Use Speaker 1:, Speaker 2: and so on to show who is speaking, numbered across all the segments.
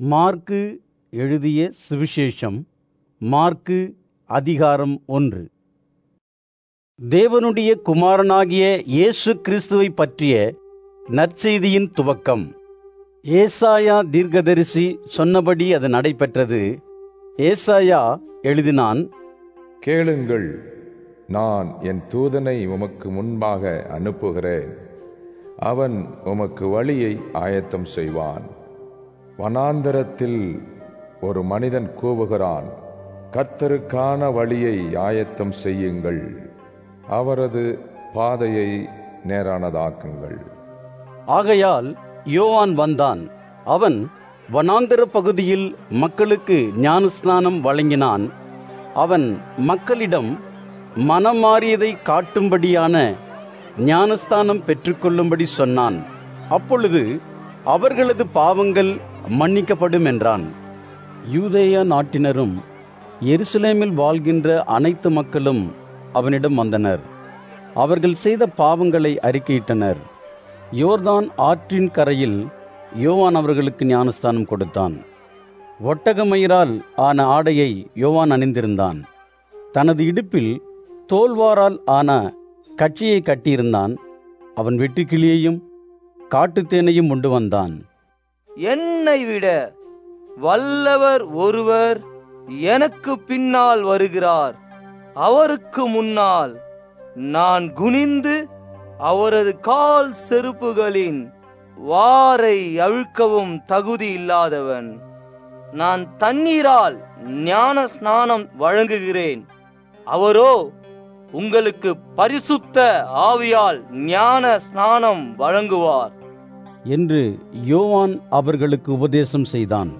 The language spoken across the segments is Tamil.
Speaker 1: மாற்கு எழுதிய சுவிசேஷம். மாற்கு அதிகாரம் 1. தேவனுடைய குமாரனாகிய இயேசு கிறிஸ்துவை பற்றிய நற்செய்தியின் துவக்கம். ஏசாயா தீர்க்கதரிசி சொன்னபடி அது நடைபெற்றது. ஏசாயா எழுதினான்,
Speaker 2: கேளுங்கள், நான் என் தூதனை உமக்கு முன்பாக அனுப்புகிறேன். அவன் உமக்கு வழியை ஆயத்தம் செய்வான். வனாந்தரத்தில் ஒரு மனிதன் கூவுகிறான், கர்த்தருக்கான வழியை ஆயத்தம் செய்யுங்கள், அவரது பாதையை நேரானதாக்குங்கள்.
Speaker 1: ஆகையால் யோவான் வந்தான். அவன் வனாந்தர பகுதியில் மக்களுக்கு ஞானஸ்நானம் வழங்கினான். அவன் மக்களிடம் மனம் மாறியதை காட்டும்படியான ஞானஸ்தானம் பெற்றுக்கொள்ளும்படி சொன்னான். அப்பொழுது அவர்களது பாவங்கள் மன்னிக்கப்படும் என்றான். யூதேயா நாட்டினரும் எருசலேமில் வாழ்கின்ற அனைத்து மக்களும் அவனிடம் வந்தனர். அவர்கள் செய்த பாவங்களை அறிக்கையிட்டனர். யோர்தான் ஆற்றின் கரையில் யோவான் அவர்களுக்கு ஞானஸ்தானம் கொடுத்தான். ஒட்டகமயிரால் ஆன ஆடையை யோவான் அணிந்திருந்தான். தனது இடுப்பில் தோல்வாரால் ஆன கட்சியை கட்டியிருந்தான். அவன் வெட்டுக்கிளியையும் காட்டுத்தேனையும் உண்டு வந்தான்.
Speaker 3: என்னை விட வல்லவர் ஒருவர் எனக்கு பின்னால் வருகிறார். அவருக்கு முன்னால் நான் குனிந்து அவரது கால் செருப்புகளின் வாரை அழுக்கவும் தகுதி இல்லாதவன். நான் தண்ணீரால் ஞான ஸ்நானம் வழங்குகிறேன். அவரோ உங்களுக்கு பரிசுத்த ஆவியால் ஞான ஸ்நானம் வழங்குவார்
Speaker 1: என்று யோவான் அவர்களுக்கு உபதேசம் செய்தான்.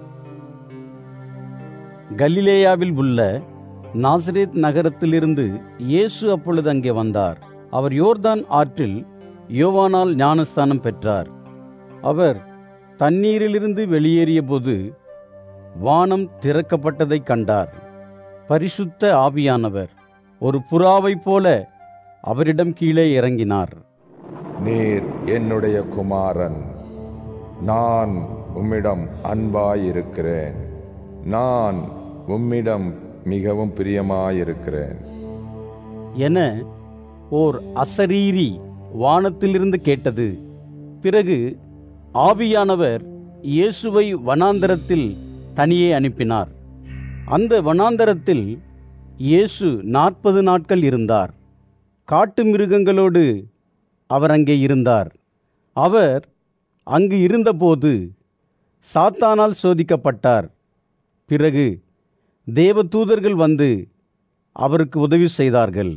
Speaker 1: கலிலேயாவில் உள்ள நாசரேத் நகரத்திலிருந்து இயேசு அப்பொழுது அங்கே வந்தார். அவர் யோர்தான் ஆற்றில் யோவானால் ஞானஸ்தானம் பெற்றார். அவர் தண்ணீரிலிருந்து வெளியேறிய போது வானம் திறக்கப்பட்டதைக் கண்டார். பரிசுத்த ஆவியானவர் ஒரு புறாவைப் போல அவரிடம் கீழே இறங்கினார்.
Speaker 2: நீர் என்னுடைய குமாரன், நான் உம்மிடம் அன்பாயிருக்கிறேன், நான் உம்மிடம் மிகவும் பிரியமாயிருக்கிறேன்
Speaker 1: என ஓர் அசரீரி வானத்திலிருந்து கேட்டது. பிறகு ஆவியானவர் இயேசுவை வனாந்தரத்தில் தனியே அனுப்பினார். அந்த வனாந்தரத்தில் இயேசு 40 நாட்கள் இருந்தார். காட்டு மிருகங்களோடு அவர் அங்கே இருந்தார். அவர் அங்கு இருந்தபோது சாத்தானால் சோதிக்கப்பட்டார். பிறகு தேவதூதர்கள் வந்து அவருக்கு உதவி செய்தார்கள்.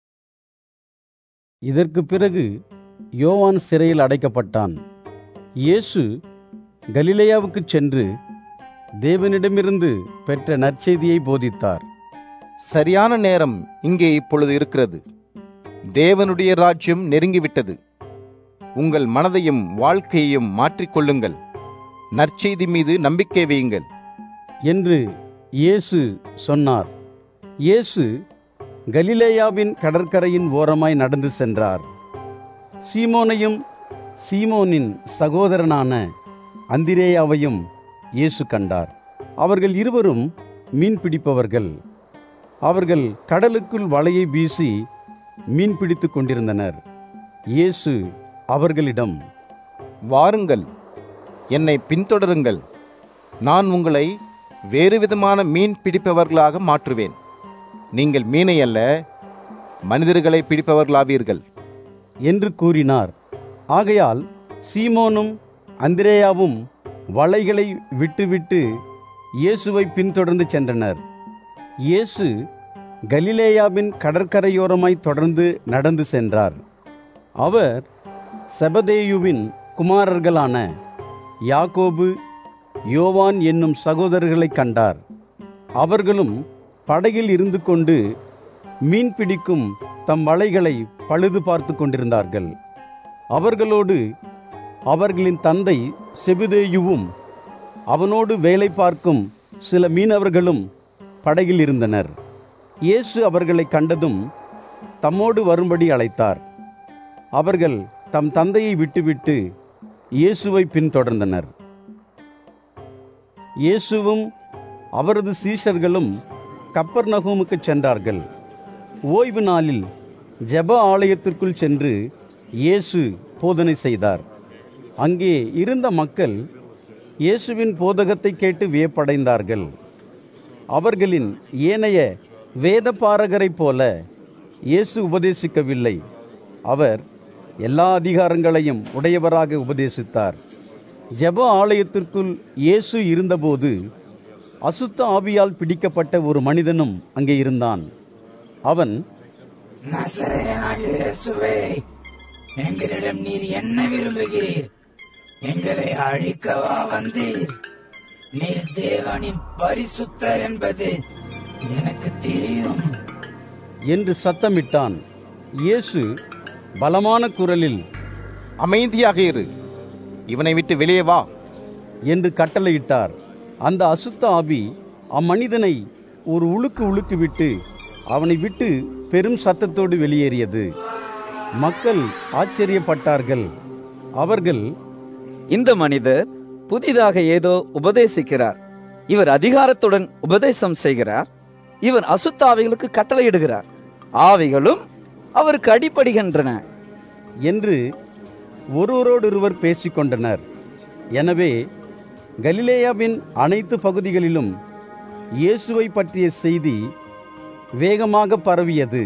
Speaker 1: இதற்கு பிறகு யோவான் சிறையில் அடைக்கப்பட்டான். இயேசு கலிலேயாவுக்கு சென்று தேவனிடமிருந்து பெற்ற நற்செய்தியை போதித்தார்.
Speaker 4: சரியான நேரம் இங்கே இப்பொழுது இருக்கிறது. தேவனுடைய ராஜ்யம் நெருங்கிவிட்டது. உங்கள் மனதையும் வாழ்க்கையையும் மாற்றிக்கொள்ளுங்கள். நற்செய்தி மீது நம்பிக்கை வையுங்கள்
Speaker 1: என்று இயேசு சொன்னார். இயேசு கலிலேயாவின் கடற்கரையின் ஓரமாய் நடந்து சென்றார். சீமோனையும் சீமோனின் சகோதரனான அந்திரேயாவையும் இயேசு கண்டார். அவர்கள் இருவரும் மீன் பிடிப்பவர்கள். அவர்கள் கடலுக்குள் வலையை வீசி மீன் பிடித்துக் கொண்டிருந்தனர். இயேசு அவர்களிடம்,
Speaker 4: வாருங்கள், என்னை பின்தொடருங்கள். நான் உங்களை வேறு விதமான மீன் பிடிப்பவர்களாக மாற்றுவேன். நீங்கள் மீனை அல்ல, மனிதர்களை பிடிப்பவர்களாவீர்கள்
Speaker 1: என்று கூறினார். ஆகையால் சீமோனும் அந்திரேயாவும் வலைகளை விட்டுவிட்டு இயேசுவை பின்தொடர்ந்து சென்றனர். இயேசு கலிலேயாவின் கடற்கரையோரமாய் தொடர்ந்து நடந்து சென்றார். அவர் செபதேயுவின் குமாரர்களான யாக்கோபு, யோவான் என்னும் சகோதரர்களை கண்டார். அவர்களும் படகில் இருந்து கொண்டு மீன் பிடிக்கும் தம் வலைகளை பழுது பார்த்து கொண்டிருந்தார்கள். அவர்களோடு அவர்களின் தந்தை செபதேயுவும் அவனோடு வேலை பார்க்கும் சில மீனவர்களும் படகில் இருந்தனர். இயேசு அவர்களை கண்டதும் தம்மோடு வரும்படி அழைத்தார். அவர்கள் தம் தந்தையை விட்டுவிட்டு இயேசுவை பின்தொடர்ந்தனர். இயேசுவும் அவரது சீஷர்களும் கப்பர்நகூமுக்கு சென்றார்கள். ஓய்வு நாளில் ஜெப ஆலயத்திற்குள் சென்று இயேசு போதனை செய்தார். அங்கே இருந்த மக்கள் இயேசுவின் போதகத்தை கேட்டு வியப்படைந்தார்கள். அவர்களின் ஏனைய வேதபாரகரைப் போல இயேசு உபதேசிக்கவில்லை. அவர் எல்லா அதிகாரங்களையும் உடையவராக உபதேசித்தார். ஜெப ஆலயத்திற்குள் இயேசு இருந்தபோது அசுத்த ஆவியால் பிடிக்கப்பட்ட ஒரு மனிதனும் அங்கே இருந்தான். அவன்,
Speaker 5: நசரேயனாகிய இயேசுவே, எங்களிடம் நீர் என்ன விரும்புகிறீர்? எங்களை அழிக்கவா வந்தீர்? நீர் தேவனின் பரிசுத்தர் என்பது எனக்கு தெரியும்
Speaker 1: என்று சத்தமிட்டான். இயேசு பலமான குரலில்,
Speaker 4: அமைதியாக இரு, இவனை விட்டு வெளியே வா
Speaker 1: என்று கட்டளையிட்டார். அந்த அசுத்த ஆவி அம்மனிதனை ஒரு உழுக்கு விட்டு அவனை விட்டு பெரும் சத்தத்தோடு வெளியேறியது. மக்கள் ஆச்சரியப்பட்டார்கள். அவர்கள்,
Speaker 6: இந்த மனிதர் புதிதாக ஏதோ உபதேசிக்கிறார். இவர் அதிகாரத்துடன் உபதேசம் செய்கிறார். இவர் அசுத்த ஆவிகளுக்கு கட்டளையிடுகிறார். ஆவிகளும் அவருக்கு அடிபடுகின்றன
Speaker 1: என்று ஒருவரோடொருவர் பேசிக்கொண்டனர். எனவே கலிலேயாவின் அனைத்து பகுதிகளிலும் இயேசுவை பற்றிய செய்தி வேகமாக பரவியது.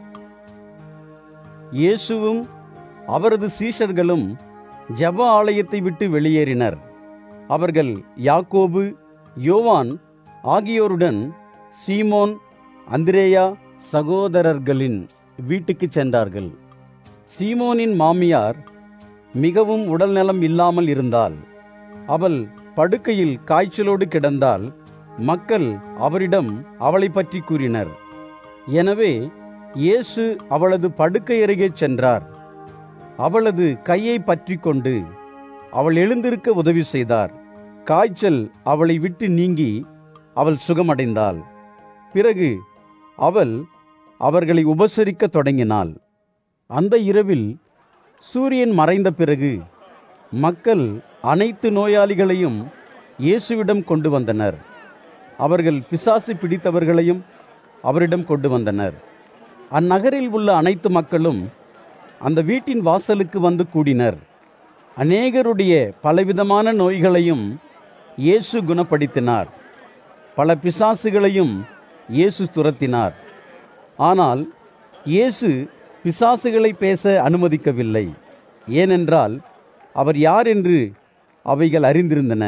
Speaker 1: இயேசுவும் அவரது சீஷர்களும் ஜெப ஆலயத்தை விட்டு வெளியேறினர். அவர்கள் யாக்கோபு, யோவான் ஆகியோருடன் சீமோன், அந்திரேயா சகோதரர்களின் வீட்டுக்கு சென்றார்கள். சீமோனின் மாமியார் மிகவும் உடல்நலம் இல்லாமல் இருந்தாள். அவள் படுக்கையில் காய்ச்சலோடு கிடந்தால் மக்கள் அவரிடம் அவளை பற்றி கூறினர். எனவே இயேசு அவளது படுக்கை அருகே சென்றார். அவளது கையை பற்றி கொண்டு அவள் எழுந்திருக்க உதவி செய்தார். காய்ச்சல் அவளை விட்டு நீங்கி அவள் சுகமடைந்தாள். பிறகு அவள் அவர்களை உபசரிக்க தொடங்கினாள். அந்த இரவில் சூரியன் மறைந்த பிறகு மக்கள் அனைத்து நோயாளிகளையும் இயேசுவிடம் கொண்டு வந்தனர். அவர்கள் பிசாசு பிடித்தவர்களையும் அவரிடம் கொண்டு வந்தனர். அந்நகரில் உள்ள அனைத்து மக்களும் அந்த வீட்டின் வாசலுக்கு வந்து கூடினர். அநேகருடைய பலவிதமான நோய்களையும் இயேசு குணப்படுத்தினார். பல பிசாசுகளையும் இயேசு துரத்தினார். ஆனால் இயேசு பிசாசுகளை பேச அனுமதிக்கவில்லை. ஏனென்றால் அவர் யார் என்று அவைகள் அறிந்திருந்தன.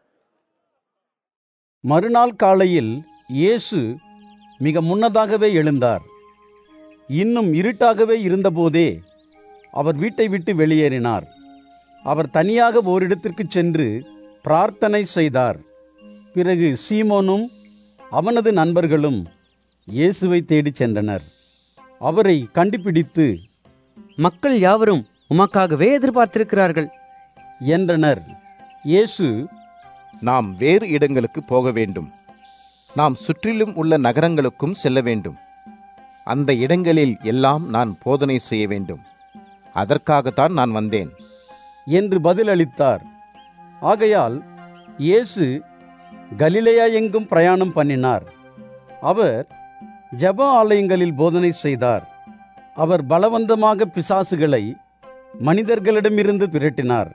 Speaker 1: மறுநாள் காலையில் இயேசு மிக முன்னதாகவே எழுந்தார். இன்னும் இருட்டாகவே இருந்தபோதே அவர் வீட்டை விட்டு வெளியேறினார். அவர் தனியாக ஓரிடத்திற்கு சென்று பிரார்த்தனை செய்தார். பிறகு சீமோனும் அவனது நண்பர்களும் இயேசுவை தேடிச் சென்றனர். அவரை கண்டுபிடித்து,
Speaker 7: மக்கள் யாவரும் உமக்காகவே எதிர்பார்த்திருக்கிறார்கள்
Speaker 1: என்றனர். இயேசு,
Speaker 4: நாம் வேறு இடங்களுக்கு போக வேண்டும். நாம் சுற்றிலும் உள்ள நகரங்களுக்கும் செல்ல வேண்டும். அந்த இடங்களில் எல்லாம் நான் போதனை செய்ய வேண்டும். அதற்காகத்தான் நான் வந்தேன்
Speaker 1: என்று பதிலளித்தார். ஆகையால் இயேசு கலிலேயா எங்கும் பிரயாணம் பண்ணினார். அவர் ஜெப ஆலயங்களில் போதனை செய்தார். அவர் பலவந்தமாக பிசாசுகளை மனிதர்களிடமிருந்து விரட்டினார்.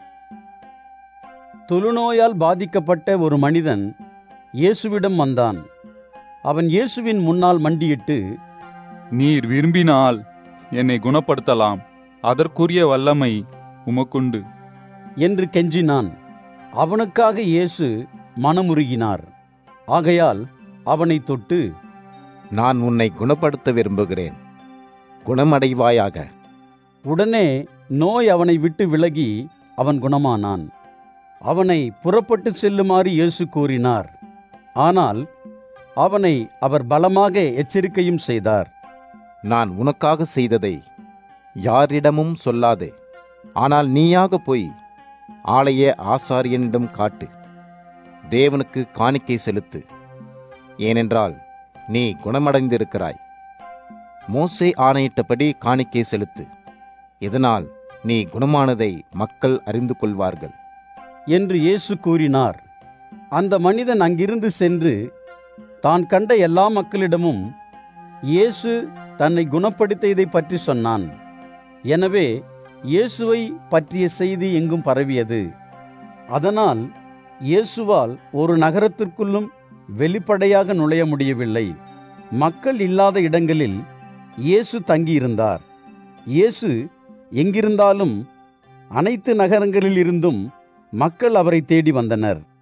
Speaker 1: தொழுநோயால் பாதிக்கப்பட்ட ஒரு மனிதன் இயேசுவிடம் வந்தான். அவன் இயேசுவின் முன்னால் மண்டியிட்டு,
Speaker 8: நீர் விரும்பினால் என்னை குணப்படுத்தலாம், அதற்குரிய வல்லமை உமக்குண்டு
Speaker 1: என்று கெஞ்சினான். அவனுக்காக இயேசு மனமுருகினார். ஆகையால் அவனை தொட்டு,
Speaker 4: நான் உன்னை குணப்படுத்த விரும்புகிறேன், குணமடைவாயாக.
Speaker 1: உடனே நோய் அவனை விட்டு விலகி அவன் குணமானான். அவனை புறப்பட்டு செல்லுமாறு இயேசு கூறினார். ஆனால் அவனை அவர் பலமாக எச்சரிக்கையும் செய்தார்.
Speaker 4: நான் உனக்காக செய்ததை யாரிடமும் சொல்லாதே. ஆனால் நீயாக போய் ஆலய ஆசாரியனிடம் காட்டு. தேவனுக்கு காணிக்கை செலுத்து. ஏனென்றால் நீ குணமடைந்திருக்கிறாய். மோசே ஆணையிட்டபடி காணிக்கை செலுத்து. இதனால் நீ குணமானதை மக்கள் அறிந்து கொள்வார்கள்
Speaker 1: என்று இயேசு கூறினார். அந்த மனிதன் அங்கிருந்து சென்று தான் கண்ட எல்லா மக்களிடமும் இயேசு தன்னை குணப்படுத்தியதை பற்றி சொன்னான். எனவே இயேசுவை பற்றிய செய்தி எங்கும் பரவியது. அதனால் இயேசுவால் ஒரு நகரத்திற்குள்ளும் வெளிப்படையாக நுழைய முடியவில்லை. மக்கள் இல்லாத இடங்களில் இயேசு தங்கியிருந்தார். இயேசு எங்கிருந்தாலும் அனைத்து நகரங்களில் இருந்தும் மக்கள் அவரை தேடி வந்தனர்.